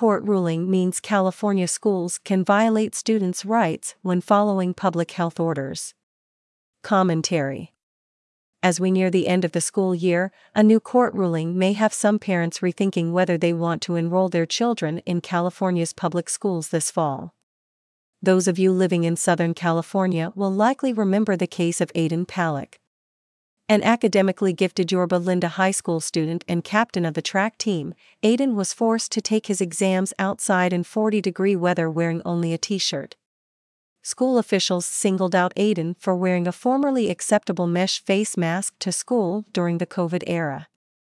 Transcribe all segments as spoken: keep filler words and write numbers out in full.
court ruling means California schools can violate students' rights when following public health orders. Commentary. As we near the end of the school year, a new court ruling may have some parents rethinking whether they want to enroll their children in California's public schools this fall. Those of you living in Southern California will likely remember the case of Aiden Palick. An academically gifted Yorba Linda High School student and captain of the track team, Aiden was forced to take his exams outside in forty degree weather wearing only a t-shirt. School officials singled out Aiden for wearing a formerly acceptable mesh face mask to school during the COVID era.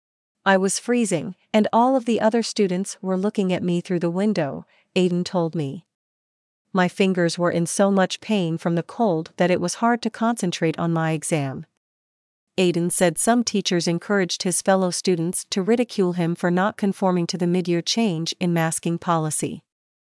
"I was freezing, and all of the other students were looking at me through the window," Aiden told me. "My fingers were in so much pain from the cold that it was hard to concentrate on my exam." Aiden said some teachers encouraged his fellow students to ridicule him for not conforming to the mid-year change in masking policy.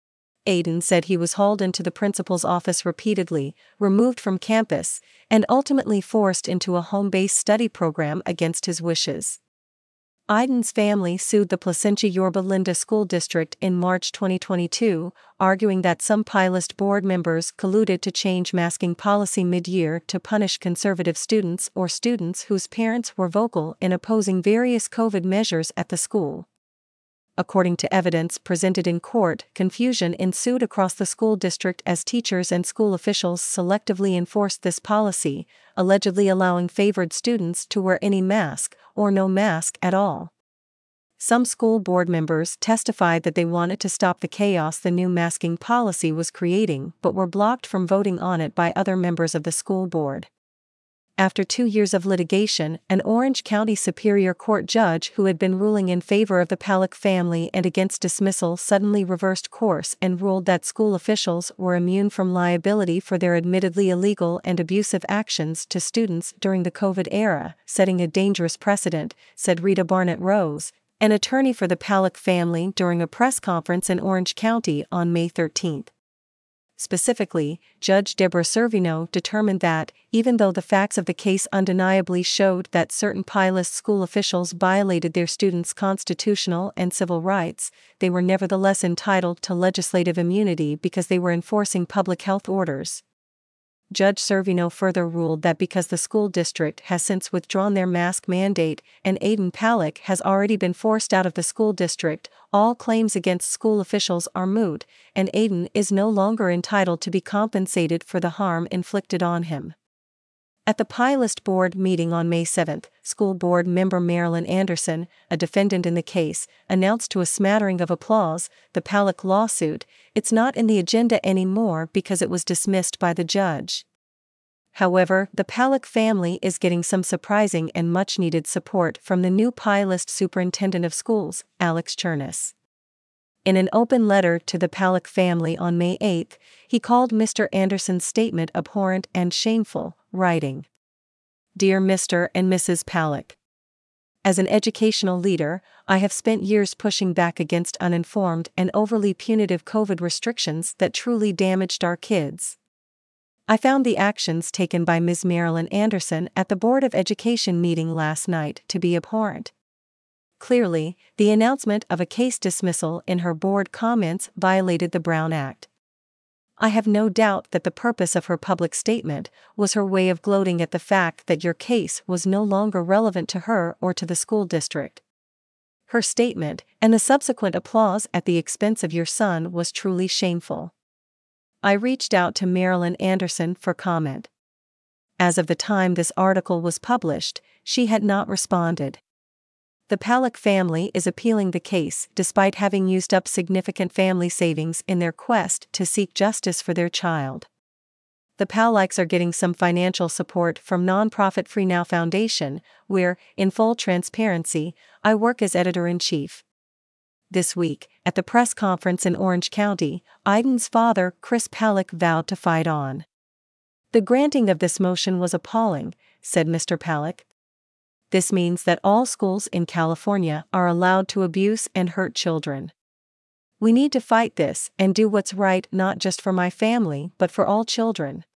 Aiden said he was hauled into the principal's office repeatedly, removed from campus, and ultimately forced into a home-based study program against his wishes. Aiden's family sued the Placentia Yorba Linda School District in March twenty twenty-two, arguing that some Pilist board members colluded to change masking policy mid-year to punish conservative students or students whose parents were vocal in opposing various COVID measures at the school. According to evidence presented in court, confusion ensued across the school district as teachers and school officials selectively enforced this policy, allegedly allowing favored students to wear any mask or no mask at all. Some school board members testified that they wanted to stop the chaos the new masking policy was creating but were blocked from voting on it by other members of the school board. After two years of litigation, an Orange County Superior Court judge who had been ruling in favor of the Palick family and against dismissal suddenly reversed course and ruled that school officials were immune from liability for their admittedly illegal and abusive actions to students during the COVID era, setting a dangerous precedent, said Rita Barnett Rose, an attorney for the Palick family during a press conference in Orange County on May thirteenth. Specifically, Judge Deborah Servino determined that, even though the facts of the case undeniably showed that certain Pilist school officials violated their students' constitutional and civil rights, they were nevertheless entitled to legislative immunity because they were enforcing public health orders. Judge Servino further ruled that because the school district has since withdrawn their mask mandate and Aiden Palick has already been forced out of the school district, all claims against school officials are moot, and Aiden is no longer entitled to be compensated for the harm inflicted on him. At the Pilist board meeting on May seventh, school board member Marilyn Anderson, a defendant in the case, announced to a smattering of applause, the Palick lawsuit, "It's not in the agenda anymore because it was dismissed by the judge." However, the Palick family is getting some surprising and much-needed support from the new Pilist superintendent of schools, Alex Chernis. In an open letter to the Palick family on May eighth, he called Mister Anderson's statement abhorrent and shameful, writing, "Dear Mister and Missus Palick, as an educational leader, I have spent years pushing back against uninformed and overly punitive COVID restrictions that truly damaged our kids. I found the actions taken by Miz Marilyn Anderson at the Board of Education meeting last night to be abhorrent. Clearly, the announcement of a case dismissal in her board comments violated the Brown Act. I have no doubt that the purpose of her public statement was her way of gloating at the fact that your case was no longer relevant to her or to the school district. Her statement, and the subsequent applause at the expense of your son, was truly shameful. I reached out to Marilyn Anderson for comment. As of the time this article was published, she had not responded. The Palick family is appealing the case despite having used up significant family savings in their quest to seek justice for their child. The Palicks are getting some financial support from nonprofit Free Now Foundation, where, in full transparency, I work as editor-in-chief. This week, at the press conference in Orange County, Aiden's father, Chris Palick, vowed to fight on. The granting of this motion was appalling, said Mister Palick. This means that all schools in California are allowed to abuse and hurt children. We need to fight this and do what's right not just for my family but for all children.